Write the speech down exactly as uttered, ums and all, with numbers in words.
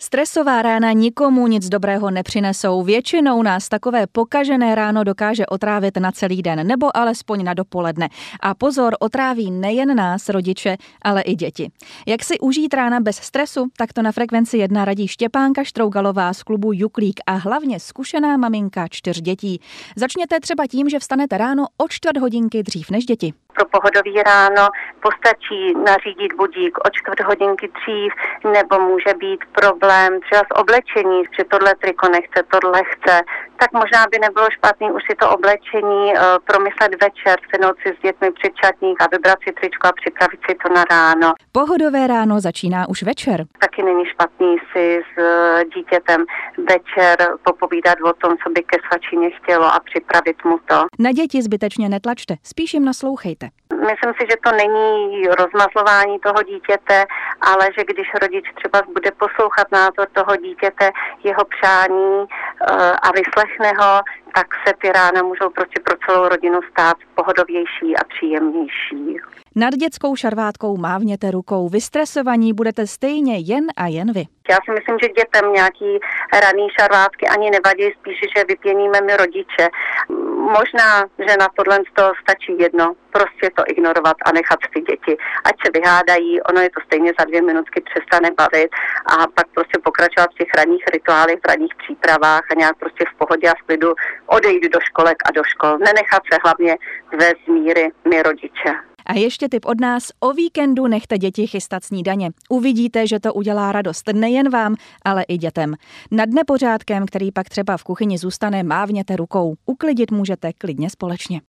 Stresová rána nikomu nic dobrého nepřinesou. Většinou nás takové pokažené ráno dokáže otrávit na celý den, nebo alespoň na dopoledne. A pozor, otráví nejen nás, rodiče, ale i děti. Jak si užít rána bez stresu? Tak to na Frekvenci jedna radí Štěpánka Štrougalová z klubu Juklík a hlavně zkušená maminka čtyř dětí. Začněte třeba tím, že vstanete ráno o čtvrt hodinky dřív než děti. Pro pohodový ráno postačí nařídit budík o čtvrt hodinky dřív, nebo může být problém třeba s oblečení, že tohle triko nechce, tohle chce, tak možná by nebylo špatný už si to oblečení uh, promyslet večer, sednout si s dětmi před čatník a vybrat si tričko a připravit si to na ráno. Pohodové ráno začíná už večer. Taky není špatný si s uh, dítětem večer popovídat o tom, co by ke svačině chtělo a připravit mu to. Na děti zbytečně netlačte, spíš jim naslouchejte. Myslím si, že to není rozmazlování toho dítěte, ale že když rodič třeba bude poslouchat názor toho dítěte, jeho přání a vyslechne ho, tak se ty rána můžou prostě pro celou rodinu stát pohodovější a příjemnější. Nad dětskou šarvátkou mávněte rukou. Vystresovaní budete stejně jen a jen vy. Já si myslím, že dětem nějaký raný šarvátky ani nevadí, spíše, že vypěníme my rodiče. Možná, že na tohle stačí jedno, prostě to ignorovat a nechat ty děti. Ať se vyhádají, ono je to stejně za dvě minutky přestane bavit a pak prostě pokračovat v těch ranních rituálech, v ranních přípravách a nějak prostě v pohodě a v klidu odejít do školek a do škol. Nenechat se hlavně vést z míry my rodiče. A ještě tip od nás, o víkendu nechte děti chystat snídaně. Uvidíte, že to udělá radost nejen vám, ale i dětem. Nad nepořádkem, který pak třeba v kuchyni zůstane, mávněte rukou. Uklidit můžete klidně společně.